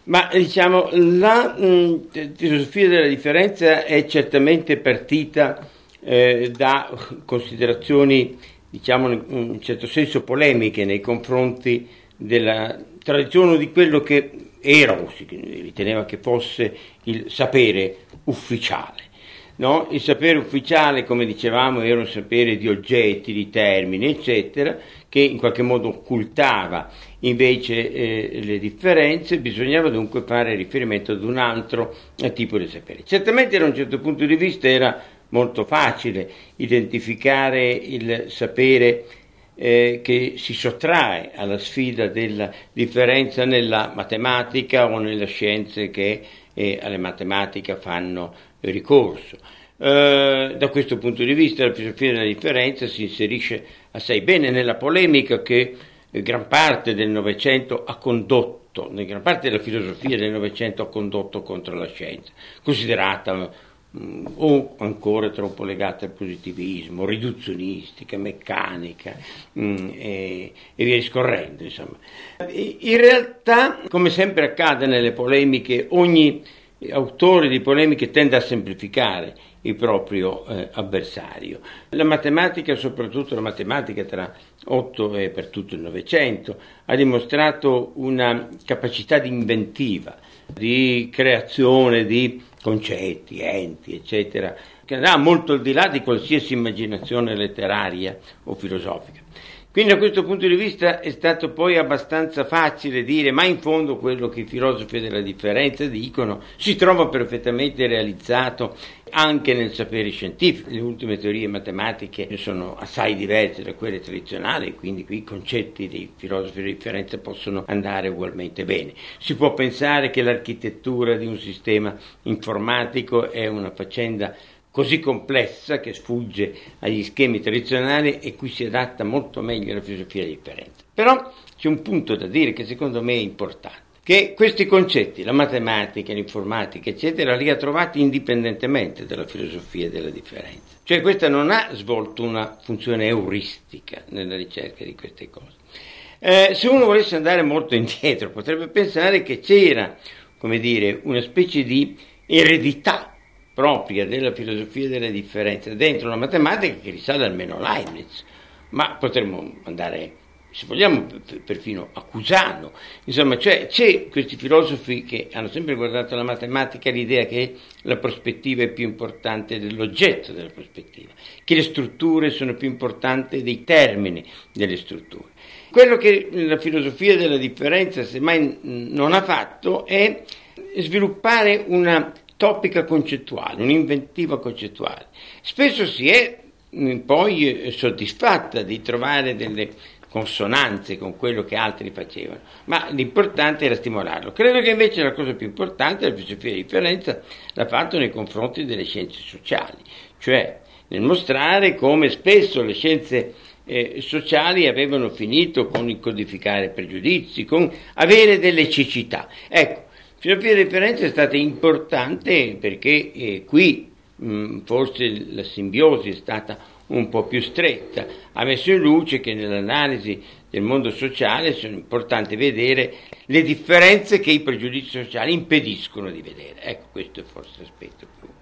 Ma diciamo, la filosofia della differenza è certamente partita da considerazioni, diciamo, in un certo senso polemiche nei confronti della tradizione di quello che era, o si riteneva che fosse, il sapere ufficiale. No? Il sapere ufficiale, come dicevamo, era un sapere di oggetti, di termini, eccetera, che in qualche modo occultava invece le differenze. Bisognava dunque fare riferimento ad un altro tipo di sapere. Certamente da un certo punto di vista era molto facile identificare il sapere che si sottrae alla sfida della differenza nella matematica o nelle scienze che alle matematiche fanno ricorso. Da questo punto di vista la filosofia della differenza si inserisce assai bene nella polemica che gran parte del Novecento ha condotto, gran parte della filosofia del Novecento ha condotto contro la scienza, considerata o ancora troppo legata al positivismo, riduzionistica, meccanica e via discorrendo, insomma. In realtà, come sempre accade nelle polemiche, ogni autore di polemiche tende a semplificare il proprio avversario. La matematica, soprattutto la matematica tra 8 e per tutto il Novecento, ha dimostrato una capacità di inventiva, di creazione di concetti, enti, eccetera, che andava molto al di là di qualsiasi immaginazione letteraria o filosofica. Quindi da questo punto di vista è stato poi abbastanza facile dire, ma in fondo quello che i filosofi della differenza dicono si trova perfettamente realizzato anche nel sapere scientifico. Le ultime teorie matematiche sono assai diverse da quelle tradizionali, quindi qui i concetti dei filosofi della differenza possono andare ugualmente bene. Si può pensare che l'architettura di un sistema informatico è una faccenda così complessa che sfugge agli schemi tradizionali e cui si adatta molto meglio alla filosofia della differenza. Però c'è un punto da dire che secondo me è importante, che questi concetti, la matematica, l'informatica, eccetera, li ha trovati indipendentemente dalla filosofia della differenza. Cioè questa non ha svolto una funzione euristica nella ricerca di queste cose. Se uno volesse andare molto indietro potrebbe pensare che c'era, come dire, una specie di eredità propria della filosofia delle differenze dentro la matematica che risale almeno a Leibniz, ma potremmo andare, se vogliamo, perfino a Cusano. Insomma, cioè c'è questi filosofi che hanno sempre guardato la matematica l'idea che la prospettiva è più importante dell'oggetto della prospettiva, che le strutture sono più importanti dei termini delle strutture. Quello che la filosofia della differenza semmai non ha fatto è sviluppare una topica concettuale, un'inventiva concettuale. Spesso si è poi soddisfatta di trovare delle consonanze con quello che altri facevano, ma l'importante era stimolarlo. Credo che invece la cosa più importante la filosofia della differenza l'ha fatto nei confronti delle scienze sociali, cioè nel mostrare come spesso le scienze sociali avevano finito con il codificare pregiudizi, con avere delle cecità. Ecco, la filosofia della differenza è stata importante perché qui forse la simbiosi è stata un po' più stretta, ha messo in luce che nell'analisi del mondo sociale sono importanti vedere le differenze che i pregiudizi sociali impediscono di vedere. Ecco, questo è forse l'aspetto più